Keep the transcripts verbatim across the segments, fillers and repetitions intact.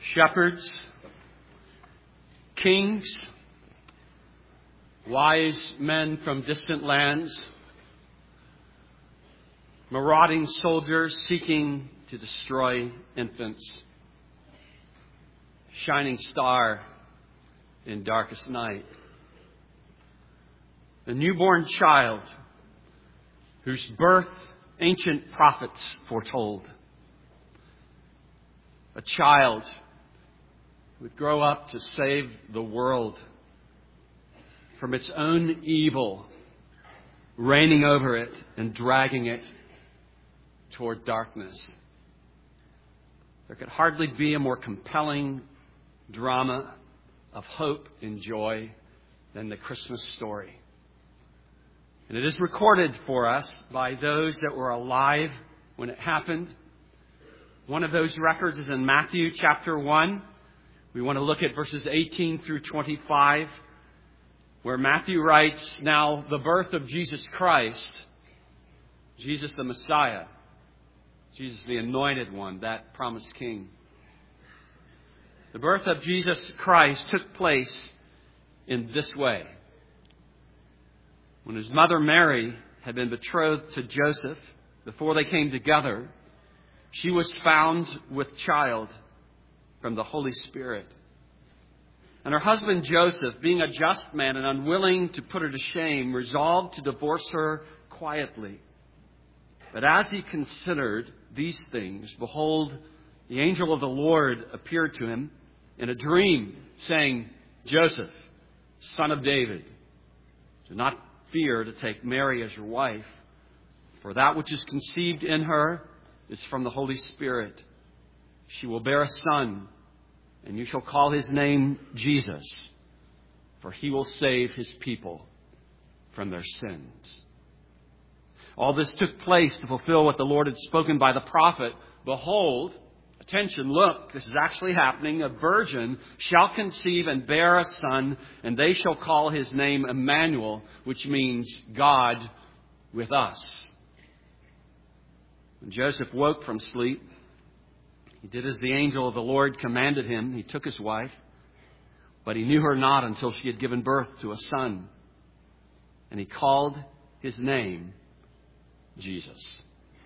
Shepherds, kings, wise men from distant lands, marauding soldiers seeking to destroy infants, shining star in darkest night, a newborn child whose birth ancient prophets foretold, a child who would grow up to save the world from its own evil, reigning over it and dragging it toward darkness. There could hardly be a more compelling drama of hope and joy than the Christmas story. And it is recorded for us by those that were alive when it happened. One of those records is in Matthew chapter one. We want to look at verses eighteen through twenty-five, where Matthew writes, "Now the birth of Jesus Christ, Jesus the Messiah, Jesus the Anointed One, that promised King. The birth of Jesus Christ took place in this way. When his mother Mary had been betrothed to Joseph, before they came together, she was found with child from the Holy Spirit. And her husband Joseph, being a just man and unwilling to put her to shame, resolved to divorce her quietly. But as he considered these things, behold, the angel of the Lord appeared to him in a dream, saying, 'Joseph, son of David, do not fear to take Mary as your wife, for that which is conceived in her is from the Holy Spirit. She will bear a son, and you shall call his name Jesus, for he will save his people from their sins.' All this took place to fulfill what the Lord had spoken by the prophet. Behold, attention, look, this is actually happening. A virgin shall conceive and bear a son, and they shall call his name Emmanuel, which means God with us. When Joseph woke from sleep, he did as the angel of the Lord commanded him. He took his wife, but he knew her not until she had given birth to a son. And he called his name Jesus."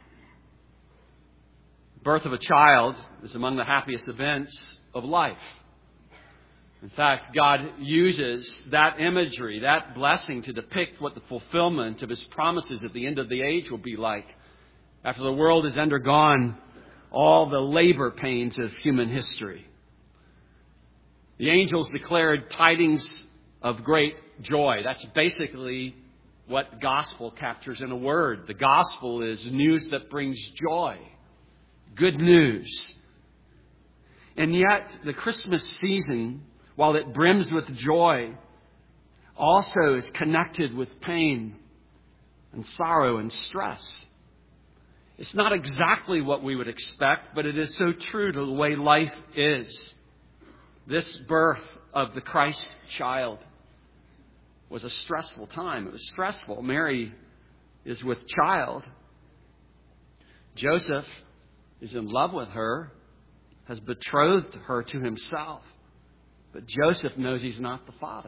The birth of a child is among the happiest events of life. In fact, God uses that imagery, that blessing, to depict what the fulfillment of his promises at the end of the age will be like, after the world has undergone all the labor pains of human history. The angels declared tidings of great joy. That's basically what gospel captures in a word. The gospel is news that brings joy. Good news. And yet, the Christmas season, while it brims with joy, also is connected with pain and sorrow and stress. It's not exactly what we would expect, but it is so true to the way life is. This birth of the Christ child was a stressful time. It was stressful. Mary is with child. Joseph is in love with her, has betrothed her to himself. But Joseph knows he's not the father.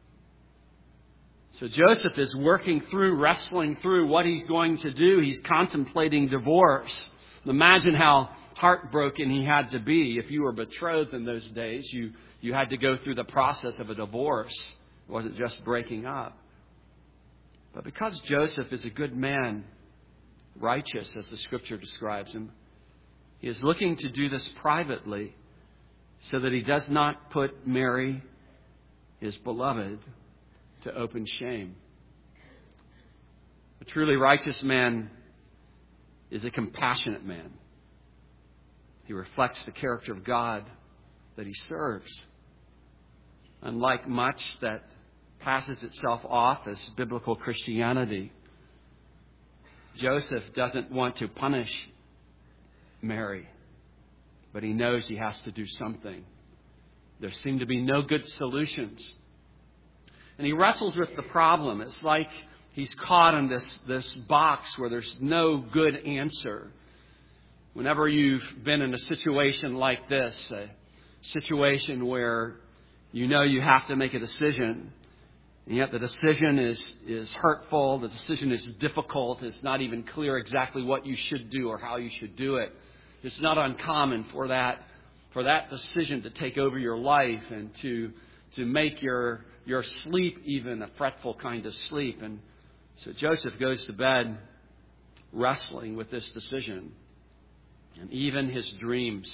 So Joseph is working through, wrestling through what he's going to do. He's contemplating divorce. Imagine how heartbroken he had to be. If you were betrothed in those days, you, you had to go through the process of a divorce. It wasn't just breaking up. But because Joseph is a good man, righteous as the Scripture describes him, he is looking to do this privately so that he does not put Mary, his beloved, to open shame. A truly righteous man is a compassionate man. He reflects the character of God that he serves. Unlike much that passes itself off as biblical Christianity, Joseph doesn't want to punish Mary, but he knows he has to do something. There seem to be no good solutions. And he wrestles with the problem. It's like he's caught in this, this box where there's no good answer. Whenever you've been in a situation like this, uh, situation where you know you have to make a decision, and yet the decision is, is hurtful, the decision is difficult, it's not even clear exactly what you should do or how you should do it. It's not uncommon for that for that decision to take over your life and to to make your your sleep even a fretful kind of sleep. And so Joseph goes to bed wrestling with this decision. And even his dreams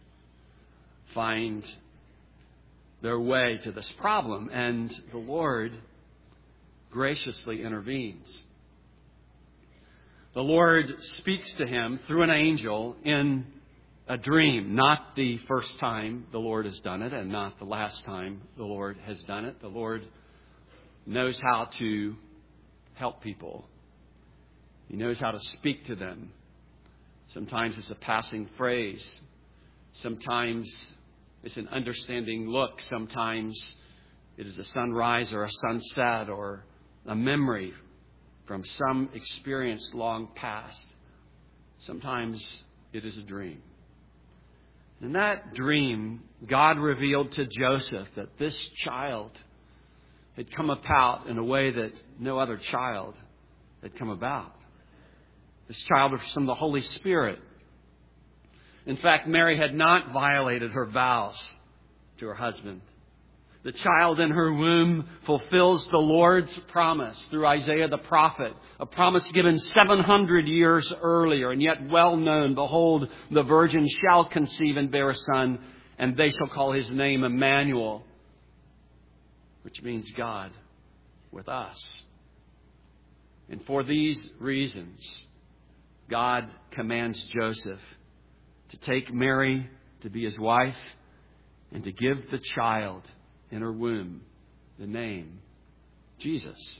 find their way to this problem. And the Lord graciously intervenes. The Lord speaks to him through an angel in a dream. Not the first time the Lord has done it and not the last time the Lord has done it. The Lord knows how to help people. He knows how to speak to them. Sometimes it's a passing phrase. Sometimes it's an understanding look. Sometimes it is a sunrise or a sunset or a memory from some experience long past. Sometimes it is a dream. In that dream, God revealed to Joseph that this child had come about in a way that no other child had come about. This child was from the Holy Spirit. In fact, Mary had not violated her vows to her husband. The child in her womb fulfills the Lord's promise through Isaiah the prophet, a promise given seven hundred years earlier and yet well known. Behold, the virgin shall conceive and bear a son, and they shall call his name Emmanuel, which means God with us. And for these reasons, God commands Joseph to take Mary to be his wife and to give the child in her womb the name Jesus.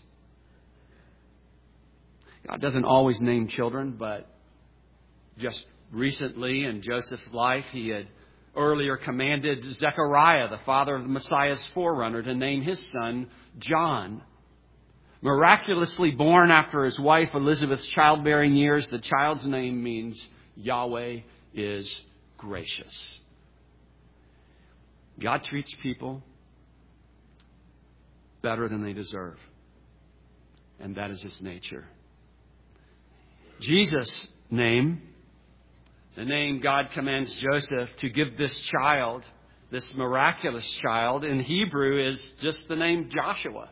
God doesn't always name children, but just recently in Joseph's life, he had earlier commanded Zechariah, the father of the Messiah's forerunner, to name his son John. Miraculously born after his wife Elizabeth's childbearing years, the child's name means Yahweh is gracious. God treats people better than they deserve. And that is his nature. Jesus' name, the name God commands Joseph to give this child, this miraculous child, in Hebrew is just the name Joshua.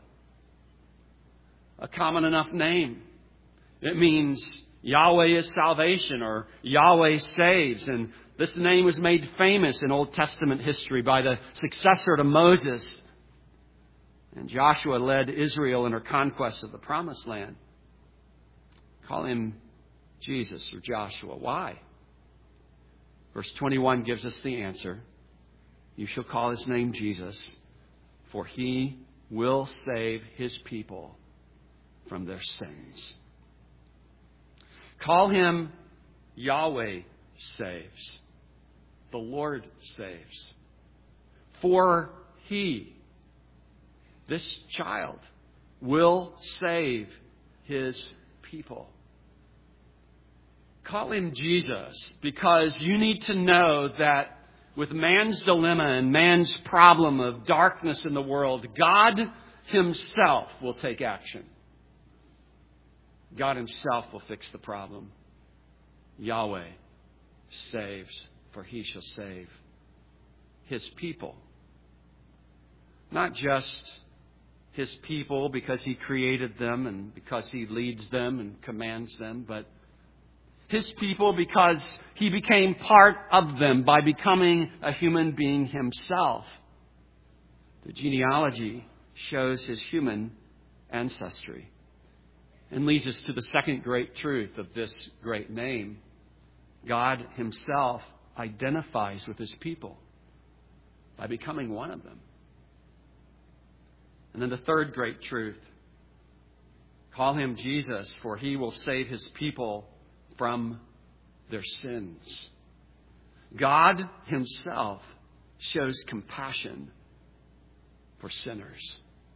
A common enough name. It means Yahweh is salvation or Yahweh saves. And this name was made famous in Old Testament history by the successor to Moses. And Joshua led Israel in her conquest of the Promised Land. Call him Jesus or Joshua. Why? Verse twenty-one gives us the answer. You shall call his name Jesus, for he will save his people from their sins. Call him Yahweh saves. The Lord saves. For he, this child, will save his people. Call him Jesus because you need to know that with man's dilemma and man's problem of darkness in the world, God himself will take action. God himself will fix the problem. Yahweh saves, for he shall save his people. Not just his people because he created them and because he leads them and commands them, but his people because he became part of them by becoming a human being himself. The genealogy shows his human ancestry and leads us to the second great truth of this great name. God himself identifies with his people by becoming one of them. And then the third great truth, call him Jesus, for he will save his people from their sins. God himself shows compassion for sinners.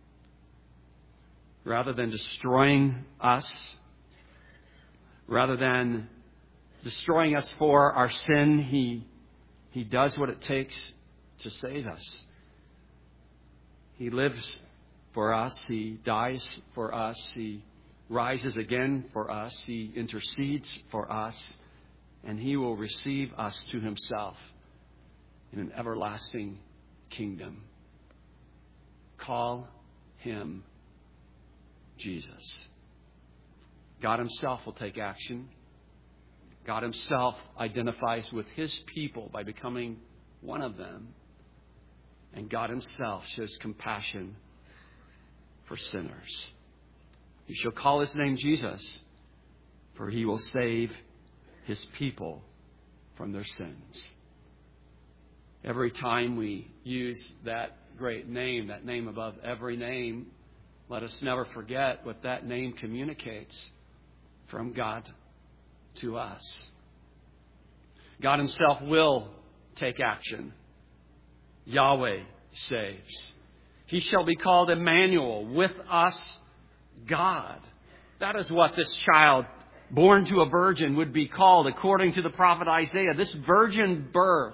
Rather than destroying us, rather than destroying us for our sin, he, he does what it takes to save us. He lives for us. He dies for us. He rises again for us. He intercedes for us. And He will receive us to Himself in an everlasting kingdom. Call Him Jesus. God Himself will take action. God Himself identifies with His people by becoming one of them. And God Himself shows compassion for sinners. You shall call His name Jesus, for He will save His people from their sins. Every time we use that great name, that name above every name, let us never forget what that name communicates from God to us. God Himself will take action. Yahweh saves. He shall be called Emmanuel, with us God. That is what this child born to a virgin would be called according to the prophet Isaiah. This virgin birth,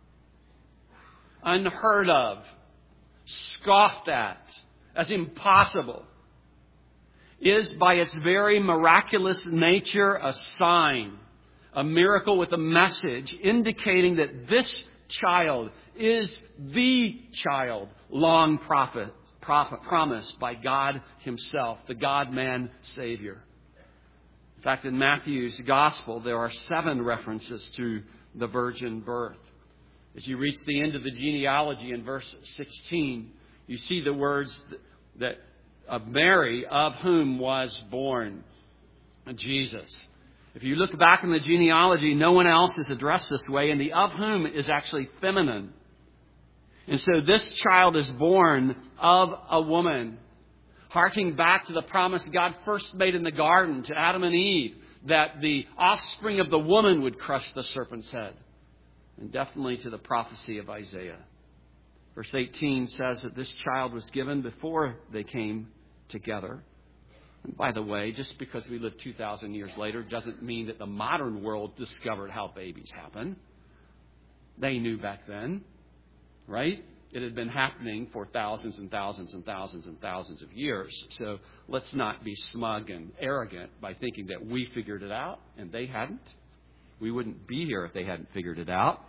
unheard of, scoffed at as impossible, is by its very miraculous nature a sign, a miracle with a message indicating that this child is the child long prophet, prophet, promised by God Himself, the God-man Savior. In fact, in Matthew's Gospel, there are seven references to the virgin birth. As you reach the end of the genealogy in verse sixteen, you see the words that of Mary, of whom was born Jesus. If you look back in the genealogy, no one else is addressed this way, and the of whom is actually feminine. And so this child is born of a woman, harking back to the promise God first made in the garden to Adam and Eve, that the offspring of the woman would crush the serpent's head. And definitely to the prophecy of Isaiah. Verse eighteen says that this child was given before they came together. And by the way, just because we live two thousand years later doesn't mean that the modern world discovered how babies happen. They knew back then, right? It had been happening for thousands and thousands and thousands and thousands of years. So let's not be smug and arrogant by thinking that we figured it out and they hadn't. We wouldn't be here if they hadn't figured it out.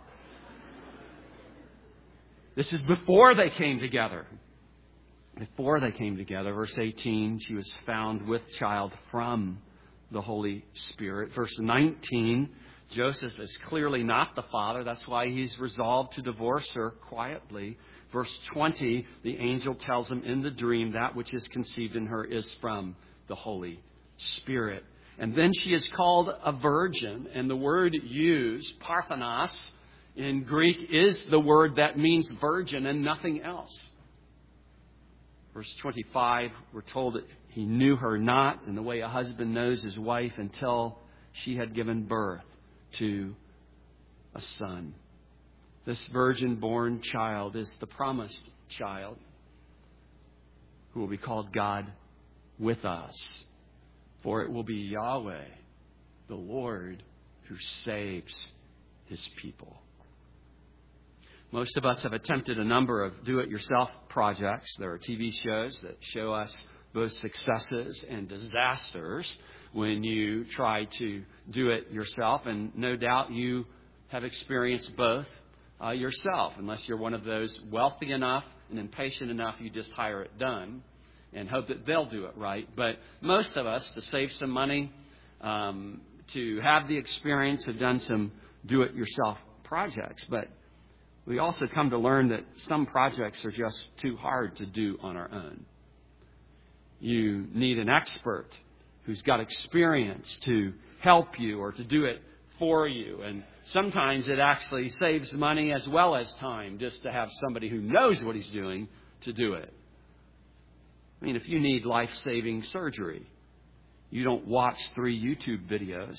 This is before they came together. Before they came together, verse eighteen, she was found with child from the Holy Spirit. Verse nineteen, Joseph is clearly not the father. That's why he's resolved to divorce her quietly. Verse twenty, the angel tells him in the dream that which is conceived in her is from the Holy Spirit. And then she is called a virgin. And the word used, parthenos, in Greek is the word that means virgin and nothing else. Verse twenty-five, we're told that he knew her not in the way a husband knows his wife until she had given birth to a son. This virgin-born child is the promised child who will be called God with us. For it will be Yahweh, the Lord, who saves His people. Most of us have attempted a number of do-it-yourself projects. There are T V shows that show us both successes and disasters when you try to do it yourself. And no doubt you have experienced both uh, yourself, unless you're one of those wealthy enough and impatient enough you just hire it done and hope that they'll do it right. But most of us, to save some money, um, to have the experience, have done some do-it-yourself projects. But we also come to learn that some projects are just too hard to do on our own. You need an expert who's got experience to help you or to do it for you. And sometimes it actually saves money as well as time just to have somebody who knows what he's doing to do it. I mean, if you need life-saving surgery, you don't watch three YouTube videos,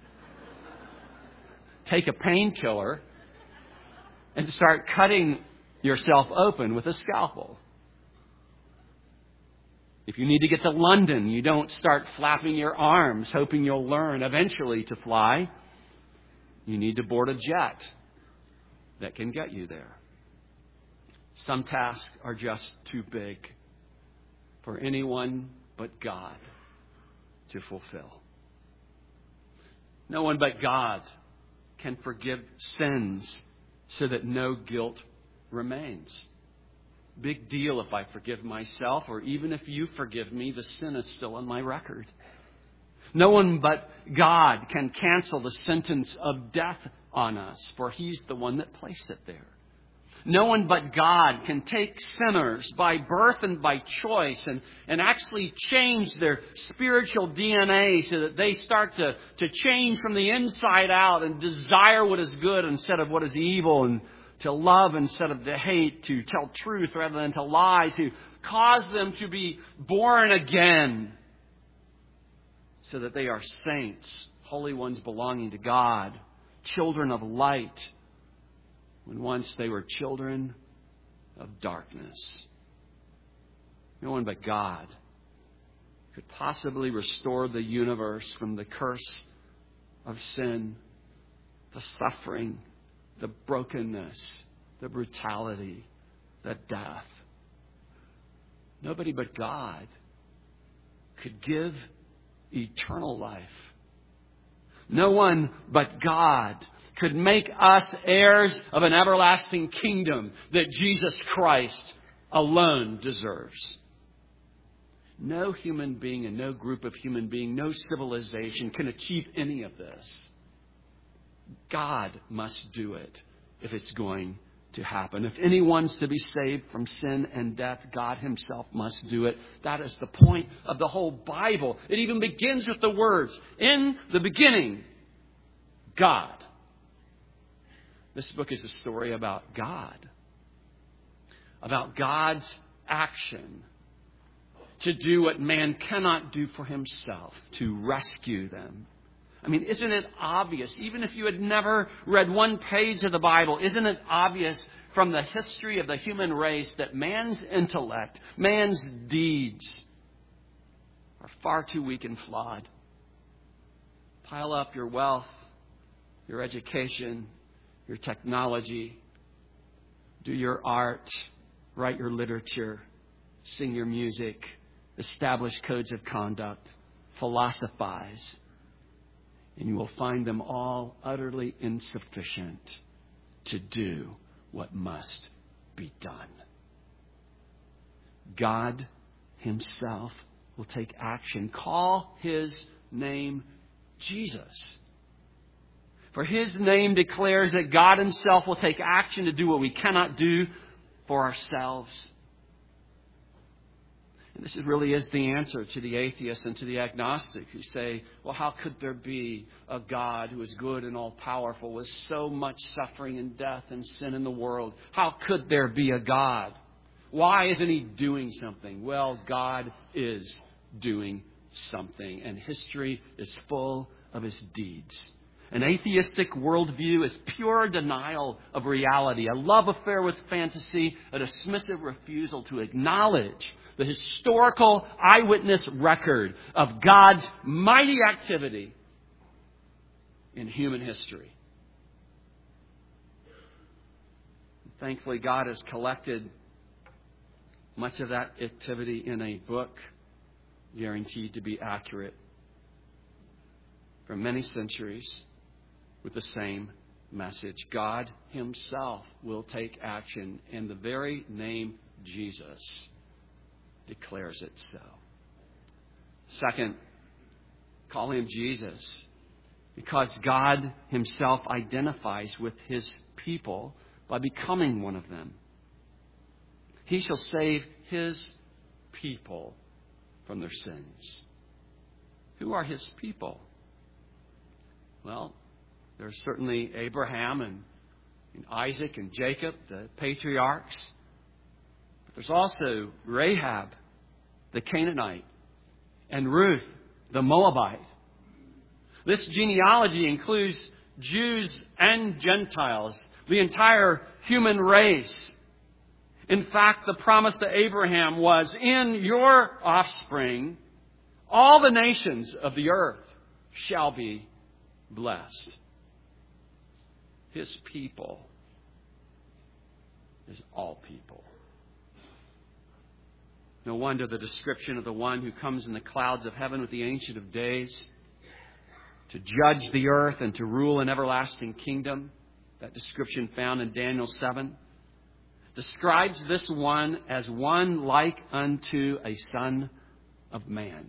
take a painkiller, and start cutting yourself open with a scalpel. If you need to get to London, you don't start flapping your arms, hoping you'll learn eventually to fly. You need to board a jet that can get you there. Some tasks are just too big for anyone but God to fulfill. No one but God can forgive sins so that no guilt remains. Big deal if I forgive myself, or even if you forgive me, the sin is still on my record. No one but God can cancel the sentence of death on us, for He's the one that placed it there. No one but God can take sinners by birth and by choice and, and actually change their spiritual D N A so that they start to, to change from the inside out and desire what is good instead of what is evil, and to love instead of to hate, to tell truth rather than to lie, to cause them to be born again so that they are saints, holy ones belonging to God, children of light, when once they were children of darkness. No one but God could possibly restore the universe from the curse of sin, the suffering, the brokenness, the brutality, the death. Nobody but God could give eternal life. No one but God could make us heirs of an everlasting kingdom that Jesus Christ alone deserves. No human being and no group of human being, no civilization can achieve any of this. God must do it if it's going to happen. If anyone's to be saved from sin and death, God Himself must do it. That is the point of the whole Bible. It even begins with the words, "In the beginning, God." This book is a story about God. About God's action to do what man cannot do for himself, to rescue them. I mean, isn't it obvious, even if you had never read one page of the Bible, isn't it obvious from the history of the human race that man's intellect, man's deeds are far too weak and flawed? Pile up your wealth, your education, your technology, do your art, write your literature, sing your music, establish codes of conduct, philosophize, and you will find them all utterly insufficient to do what must be done. God Himself will take action. Call His name Jesus. For His name declares that God Himself will take action to do what we cannot do for ourselves. And this really is the answer to the atheist and to the agnostic who say, well, how could there be a God who is good and all-powerful with so much suffering and death and sin in the world? How could there be a God? Why isn't He doing something? Well, God is doing something, and history is full of His deeds. An atheistic worldview is pure denial of reality, a love affair with fantasy, a dismissive refusal to acknowledge the historical eyewitness record of God's mighty activity in human history. Thankfully, God has collected much of that activity in a book guaranteed to be accurate for many centuries with the same message. God Himself will take action, and the very name Jesus declares it so. Second, call Him Jesus because God Himself identifies with His people by becoming one of them. He shall save His people from their sins. Who are His people? Well, there's certainly Abraham and, and Isaac and Jacob, the patriarchs. But there's also Rahab, the Canaanite, and Ruth, the Moabite. This genealogy includes Jews and Gentiles, the entire human race. In fact, the promise to Abraham was, in your offspring, all the nations of the earth shall be blessed. His people. is all people. No wonder the description of the one who comes in the clouds of heaven with the Ancient of Days to judge the earth and to rule an everlasting kingdom, that description found in Daniel seven, describes this one as one like unto a son of man.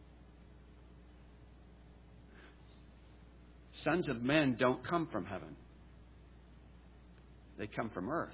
Sons of men don't come from heaven. They come from earth.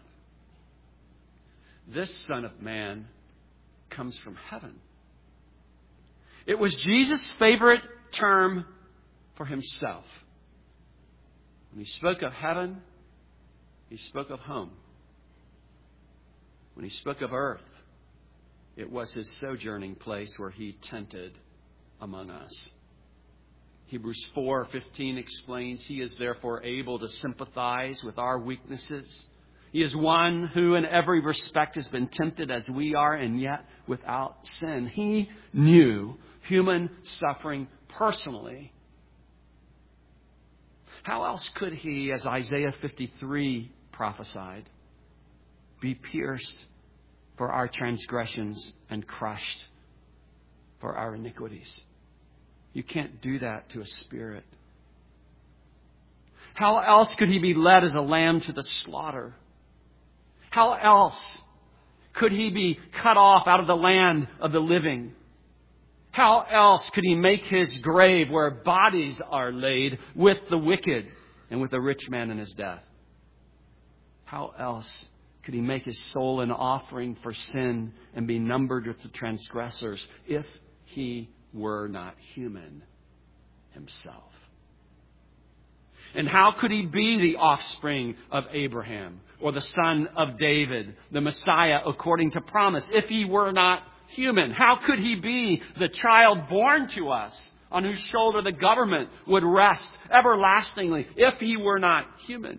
This Son of Man comes from heaven. It was Jesus' favorite term for himself. When he spoke of heaven, he spoke of home. When he spoke of earth, it was his sojourning place where he tented among us. Hebrews four fifteen explains, He is therefore able to sympathize with our weaknesses. He is one who in every respect has been tempted as we are, and yet without sin. He knew human suffering personally. How else could he, as Isaiah fifty-three prophesied, be pierced for our transgressions and crushed for our iniquities? You can't do that to a spirit. How else could he be led as a lamb to the slaughter? How else could he be cut off out of the land of the living? How else could he make his grave where bodies are laid with the wicked and with the rich man in his death? How else could he make his soul an offering for sin and be numbered with the transgressors if he were not human himself? And how could he be the offspring of Abraham or the son of David, the Messiah according to promise, if he were not human? How could he be the child born to us on whose shoulder the government would rest everlastingly if he were not human?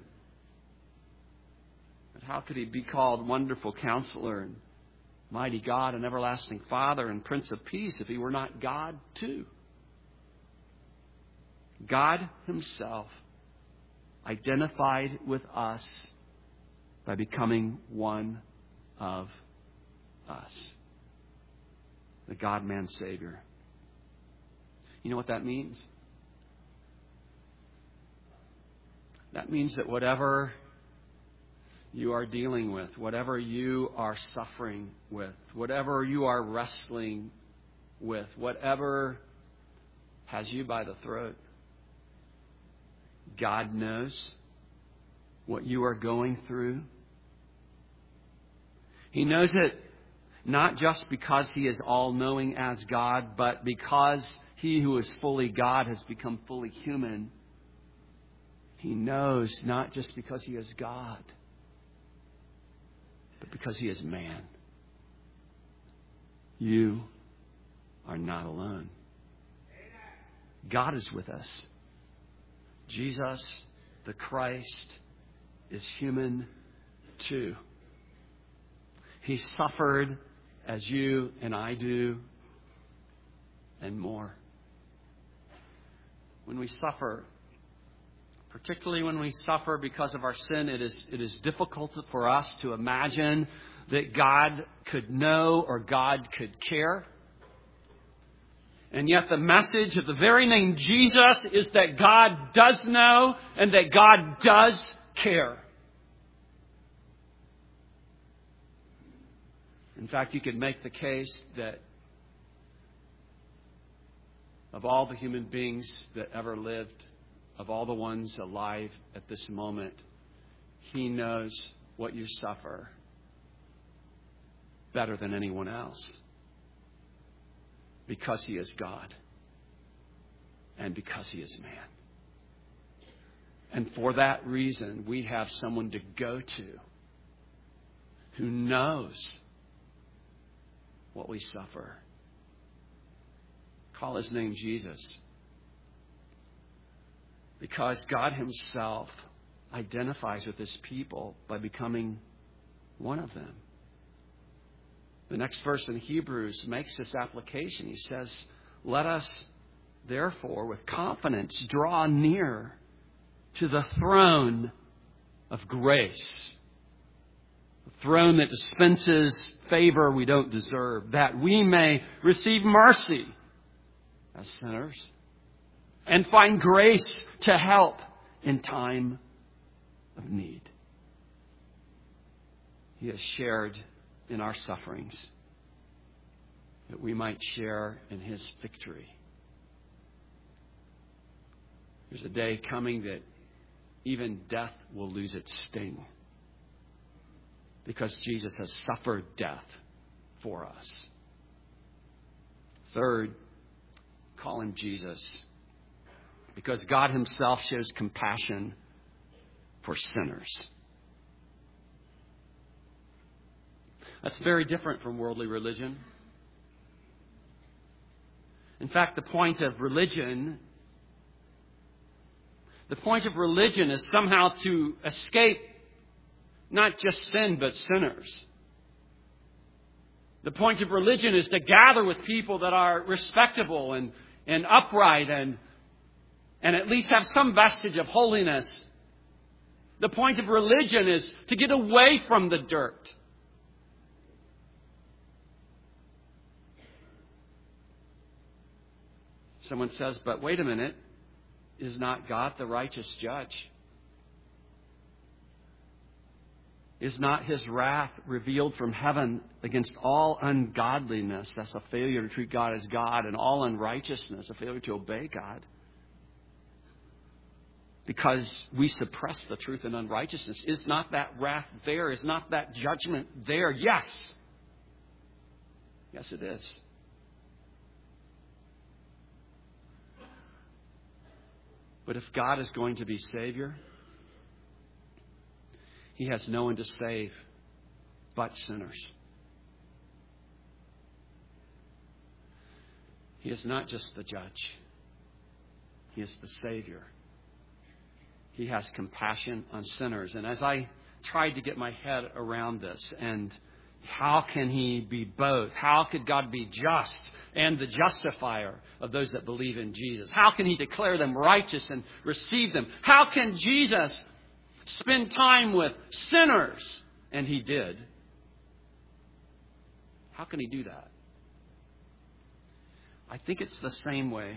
But how could he be called Wonderful Counselor and Mighty God and Everlasting Father and Prince of Peace if he were not God too? God himself identified with us by becoming one of us. The God-man Savior. You know what that means? That means that whatever you are dealing with, whatever you are suffering with, whatever you are wrestling with, whatever has you by the throat, God knows what you are going through. He knows it not just because He is all-knowing as God, but because He who is fully God has become fully human. He knows not just because He is God, but because He is man. You are not alone. God is with us. Jesus, the Christ, is human too. He suffered as you and I do, and more. When we suffer, particularly when we suffer because of our sin, it is, it is difficult for us to imagine that God could know or God could care. And yet the message of the very name Jesus is that God does know and that God does care. In fact, you could make the case that of all the human beings that ever lived, of all the ones alive at this moment, He knows what you suffer better than anyone else. Because He is God. And because He is man. And for that reason, we have someone to go to who knows what we suffer. Call His name Jesus. Because God Himself identifies with His people by becoming one of them. The next verse in Hebrews makes this application. He says, let us therefore with confidence draw near to the throne of grace. The throne that dispenses favor we don't deserve, that we may receive mercy as sinners and find grace to help in time of need. He has shared in our sufferings that we might share in His victory. There's a day coming that even death will lose its sting because Jesus has suffered death for us. Third, call Him Jesus because God Himself shows compassion for sinners. That's very different from worldly religion. In fact, the point of religion, the point of religion is somehow to escape not just sin, but sinners. The point of religion is to gather with people that are respectable and, and upright and, and at least have some vestige of holiness. The point of religion is to get away from the dirt. Someone says, but wait a minute, is not God the righteous judge? Is not His wrath revealed from heaven against all ungodliness? That's a failure to treat God as God, and all unrighteousness, a failure to obey God. Because we suppress the truth in unrighteousness. Is not that wrath there? Is not that judgment there? Yes. Yes, it is. But if God is going to be Savior, He has no one to save but sinners. He is not just the judge. He is the Savior. He has compassion on sinners. And as I tried to get my head around this, and how can He be both? How could God be just and the justifier of those that believe in Jesus? How can He declare them righteous and receive them? How can Jesus spend time with sinners? And He did. How can He do that? I think it's the same way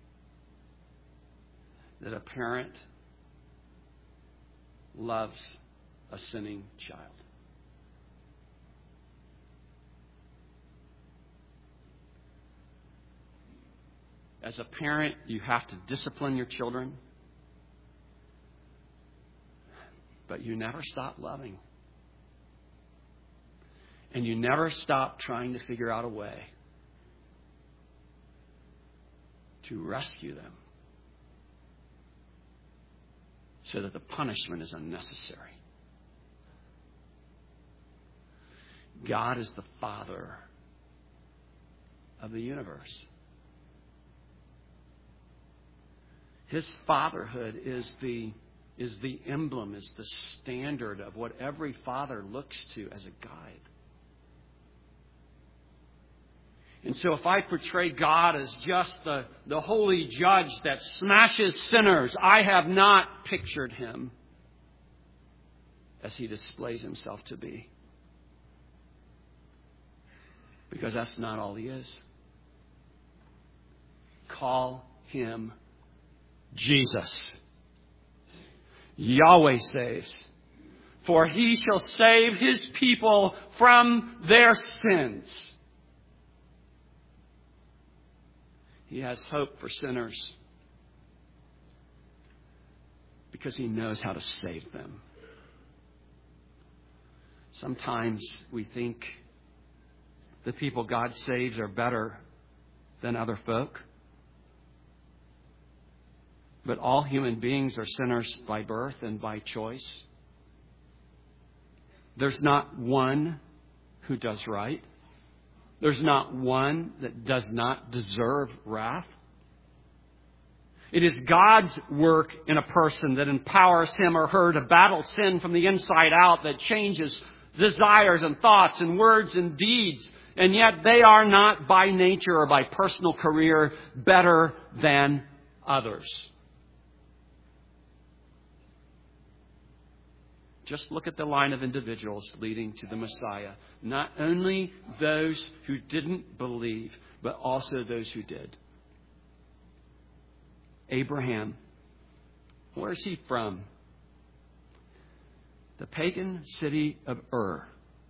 that a parent loves a sinning child. As a parent, you have to discipline your children, but you never stop loving. And you never stop trying to figure out a way to rescue them so that the punishment is unnecessary. God is the Father of the universe. His fatherhood is the, is the emblem, is the standard of what every father looks to as a guide. And so if I portray God as just the, the holy judge that smashes sinners, I have not pictured Him as He displays Himself to be. Because that's not all He is. Call Him Jesus. Yahweh saves. For He shall save His people from their sins. He has hope for sinners because He knows how to save them. Sometimes we think the people God saves are better than other folk. But all human beings are sinners by birth and by choice. There's not one who does right. There's not one that does not deserve wrath. It is God's work in a person that empowers him or her to battle sin from the inside out, that changes desires and thoughts and words and deeds. And yet they are not by nature or by personal career better than others. Just look at the line of individuals leading to the Messiah. Not only those who didn't believe, but also those who did. Abraham. Where is he from? The pagan city of Ur.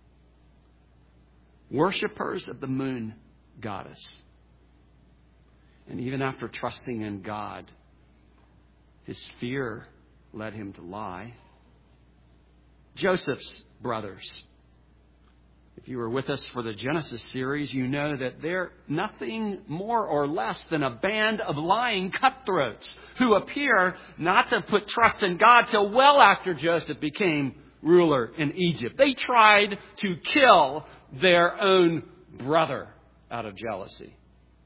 Worshippers of the moon goddess. And even after trusting in God, his fear led him to lie. Joseph's brothers. If you were with us for the Genesis series, you know that they're nothing more or less than a band of lying cutthroats who appear not to put trust in God till well after Joseph became ruler in Egypt. They tried to kill their own brother out of jealousy.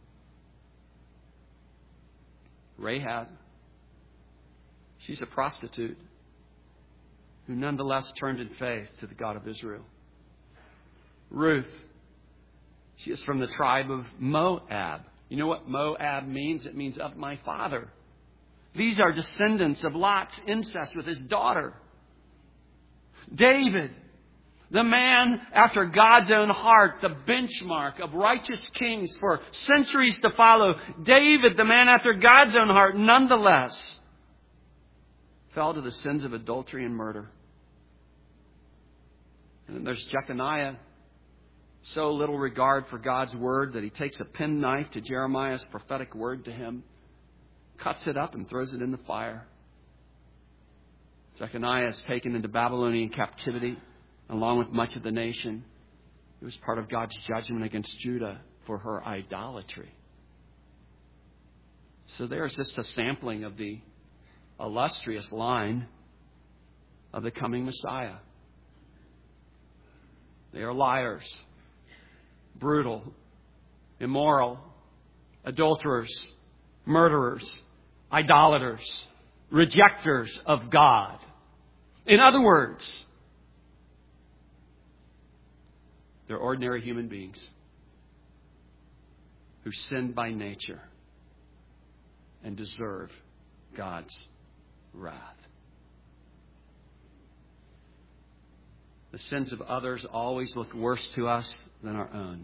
Rahab, she's a prostitute who nonetheless turned in faith to the God of Israel. Ruth, she is from the tribe of Moab. You know what Moab means? It means of my father. These are descendants of Lot's incest with his daughter. David, the man after God's own heart, the benchmark of righteous kings for centuries to follow. David, the man after God's own heart, nonetheless fell to the sins of adultery and murder. And then there's Jeconiah. So little regard for God's word that he takes a penknife to Jeremiah's prophetic word to him, cuts it up and throws it in the fire. Jeconiah is taken into Babylonian captivity along with much of the nation. It was part of God's judgment against Judah for her idolatry. So there's just a sampling of the illustrious line of the coming Messiah. They are liars, brutal, immoral, adulterers, murderers, idolaters, rejectors of God. In other words, they're ordinary human beings who sin by nature and deserve God's wrath. The sins of others always look worse to us than our own.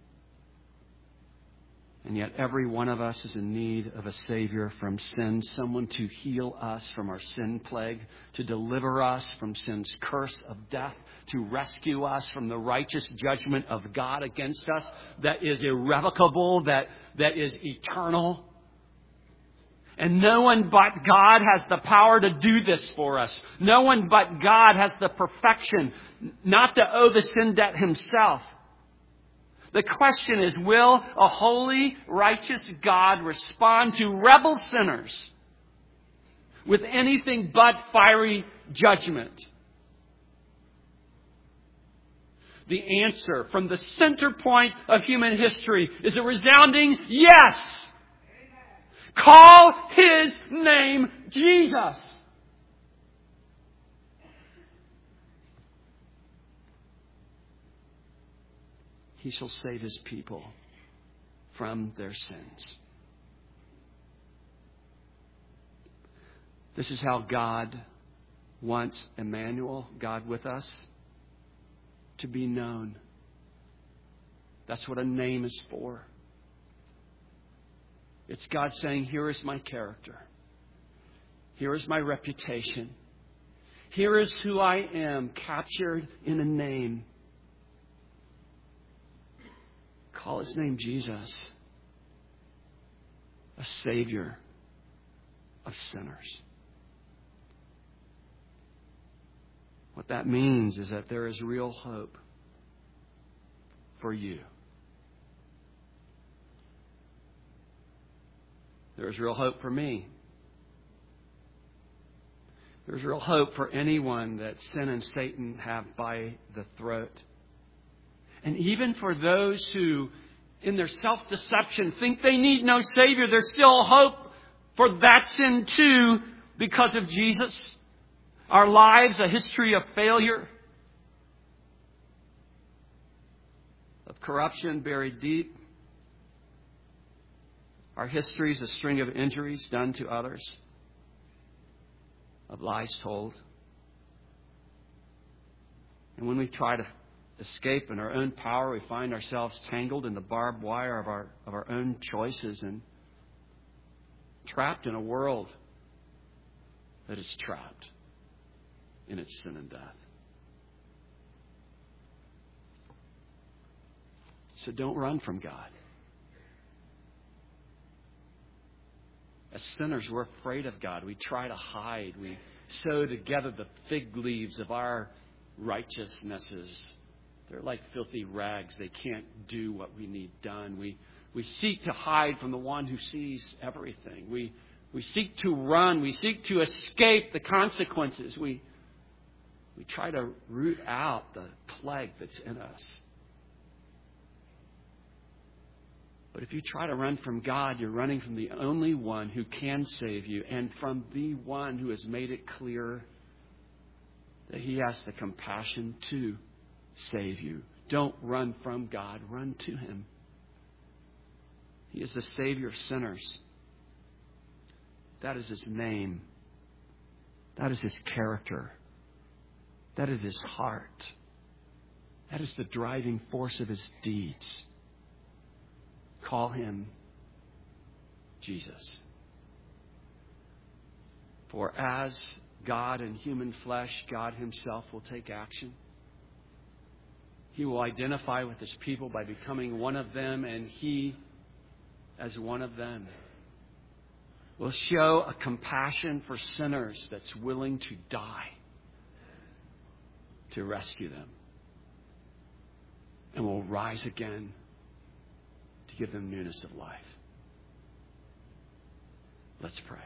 And yet every one of us is in need of a Savior from sin, someone to heal us from our sin plague, to deliver us from sin's curse of death, to rescue us from the righteous judgment of God against us that is irrevocable, that, that is eternal. And no one but God has the power to do this for us. No one but God has the perfection not to owe the sin debt himself. The question is, will a holy, righteous God respond to rebel sinners with anything but fiery judgment? The answer from the center point of human history is a resounding yes. Call his name Jesus. He shall save his people from their sins. This is how God wants Emmanuel, God with us, to be known. That's what a name is for. It's God saying, here is my character. Here is my reputation. Here is who I am, captured in a name. Call his name Jesus, a Savior of sinners. What that means is that there is real hope for you. There is real hope for me. There's real hope for anyone that sin and Satan have by the throat. And even for those who, in their self-deception, think they need no Savior, there's still hope for that sin too because of Jesus. Our lives, a history of failure, of corruption buried deep. Our history is a string of injuries done to others, of lies told. And when we try to escape in our own power, we find ourselves tangled in the barbed wire of our of our own choices and trapped in a world that is trapped in its sin and death. So don't run from God. As sinners, we're afraid of God. We try to hide. We sew together the fig leaves of our righteousnesses. They're like filthy rags. They can't do what we need done. We we seek to hide from the one who sees everything. We we seek to run. We seek to escape the consequences. We we try to root out the plague that's in us. But if you try to run from God, you're running from the only one who can save you and from the one who has made it clear that He has the compassion to save you. Don't run from God. Run to Him. He is the Savior of sinners. That is His name. That is His character. That is His heart. That is the driving force of His deeds. Call Him Jesus. For as God in human flesh, God Himself will take action. He will identify with His people by becoming one of them, and He, as one of them, will show a compassion for sinners that's willing to die to rescue them, and will rise again to give them newness of life. Let's pray.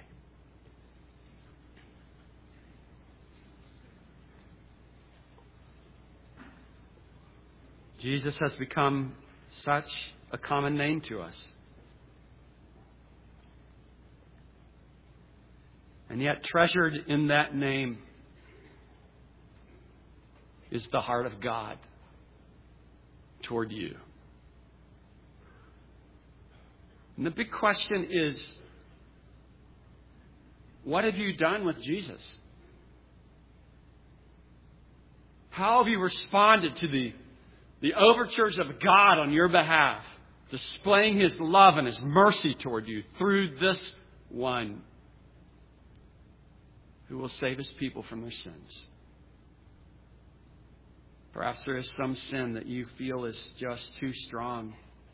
Jesus has become such a common name to us. And yet treasured in that name is the heart of God toward you. And the big question is, what have you done with Jesus? How have you responded to the, the overtures of God on your behalf, displaying His love and His mercy toward you through this one who will save His people from their sins? Perhaps there is some sin that you feel is just too strong.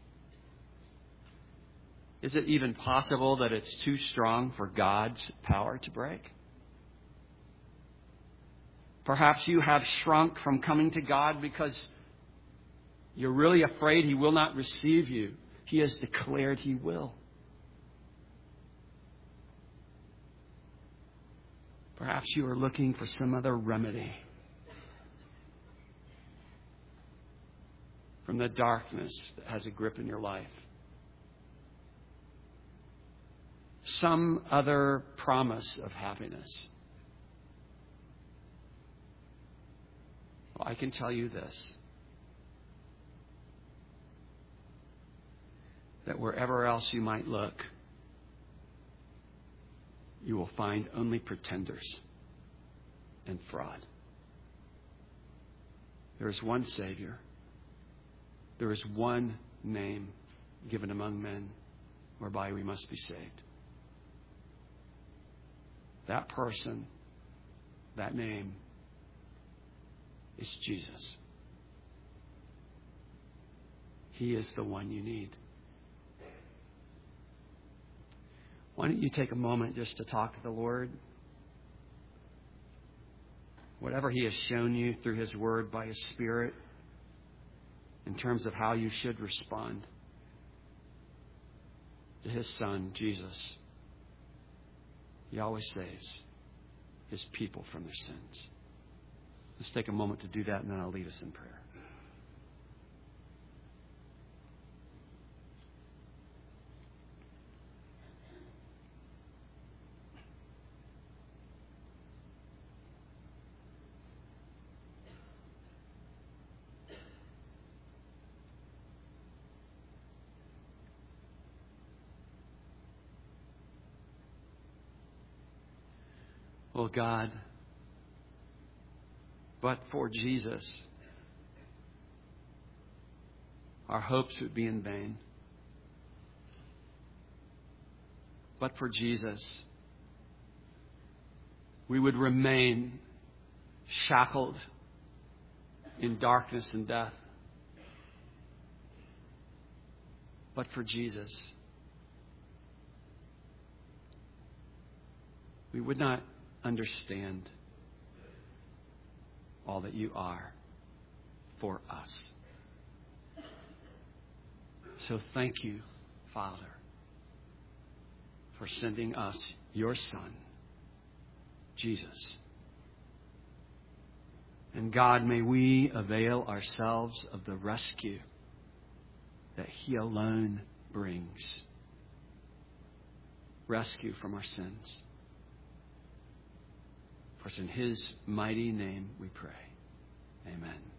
Is it even possible that it's too strong for God's power to break? Perhaps you have shrunk from coming to God because you're really afraid He will not receive you. He has declared He will. Perhaps you are looking for some other remedy from the darkness that has a grip in your life. Some other promise of happiness. Well, I can tell you this, that wherever else you might look, you will find only pretenders and fraud. There is one Savior. There is one name given among men whereby we must be saved. That person, that name, is Jesus. He is the one you need. Why don't you take a moment just to talk to the Lord? Whatever He has shown you through His Word by His Spirit in terms of how you should respond to His Son, Jesus. He always saves His people from their sins. Let's take a moment to do that, and then I'll lead us in prayer. Oh God, But for Jesus, our hopes would be in vain. But for Jesus, we would remain shackled in darkness and death. But for Jesus, we would not understand all that you are for us. So thank you, Father, for sending us your Son, Jesus. And God, may we avail ourselves of the rescue that He alone brings. Rescue from our sins. For it's in His mighty name we pray. Amen.